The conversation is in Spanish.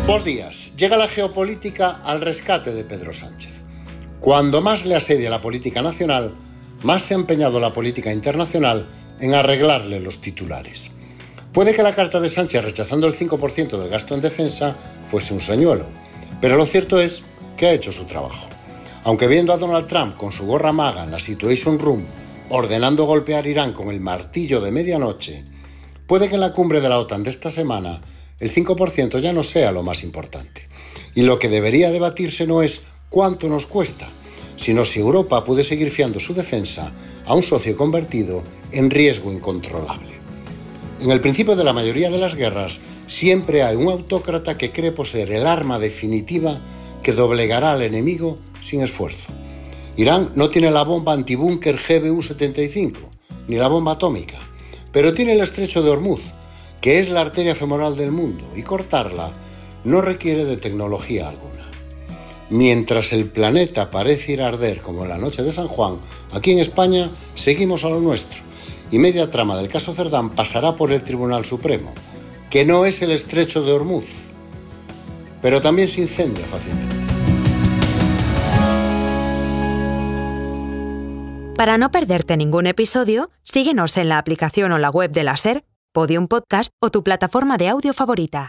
Buenos días. Llega la geopolítica al rescate de Pedro Sánchez. Cuando más le asedia la política nacional, más se ha empeñado la política internacional en arreglarle los titulares. Puede que la carta de Sánchez rechazando el 5% del gasto en defensa fuese un señuelo, pero lo cierto es que ha hecho su trabajo. Aunque viendo a Donald Trump con su gorra maga en la Situation Room ordenando golpear Irán con el martillo de medianoche, puede que en la cumbre de la OTAN de esta semana el 5% ya no sea lo más importante. Y lo que debería debatirse no es cuánto nos cuesta, sino si Europa puede seguir fiando su defensa a un socio convertido en riesgo incontrolable. En el principio de la mayoría de las guerras siempre hay un autócrata que cree poseer el arma definitiva que doblegará al enemigo sin esfuerzo. Irán no tiene la bomba antibúnker GBU-75, ni la bomba atómica, pero tiene el estrecho de Hormuz, que es la arteria femoral del mundo, y cortarla no requiere de tecnología alguna. Mientras el planeta parece ir a arder como en la noche de San Juan, aquí en España seguimos a lo nuestro, y media trama del caso Cerdán pasará por el Tribunal Supremo, que no es el estrecho de Hormuz, pero también se incendia fácilmente. Para no perderte ningún episodio, síguenos en la aplicación o la web de la SER, Podium Podcast o tu plataforma de audio favorita.